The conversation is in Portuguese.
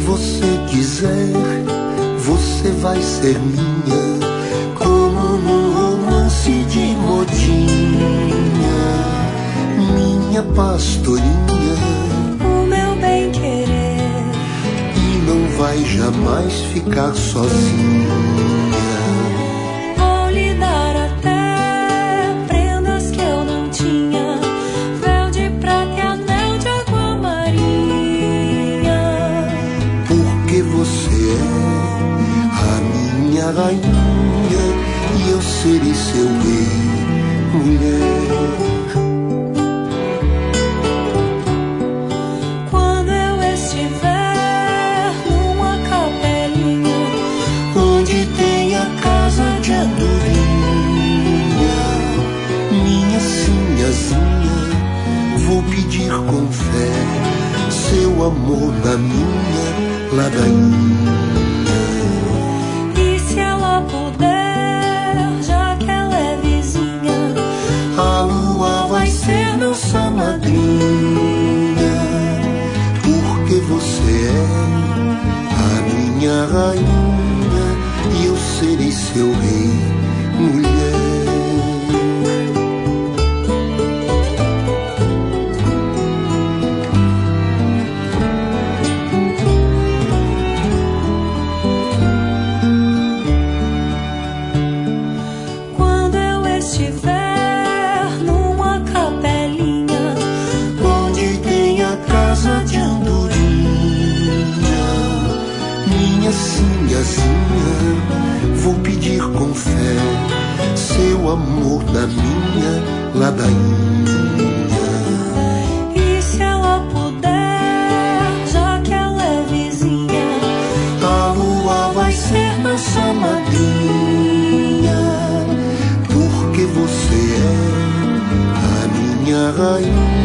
você quiser, você vai ser minha, como num romance de modinha, minha pastorinha, o meu bem-querer, e não vai jamais ficar sozinha. vou lhe dar até prendas que eu não tinha, véu de prata e anel de água marinha, Porque você é a minha rainha e eu serei seu rei, mulher. quando eu estiver numa capelinha, Onde tem a casa de andorinha, minha sinhazinha, vou pedir com fé seu amor na minha ladainha. e se ela puder, já que ela é vizinha, A lua vai ser nossa madrinha, porque você é a minha rainha e eu serei seu rei, mulher. quando eu estiver numa capelinha, Onde tem a casa de andorinha, minha sinhazinha, vou pedir com fé seu amor na minha ladainha. e se ela puder, já que ela é vizinha, A lua vai ser nossa madrinha, porque você é a minha rainha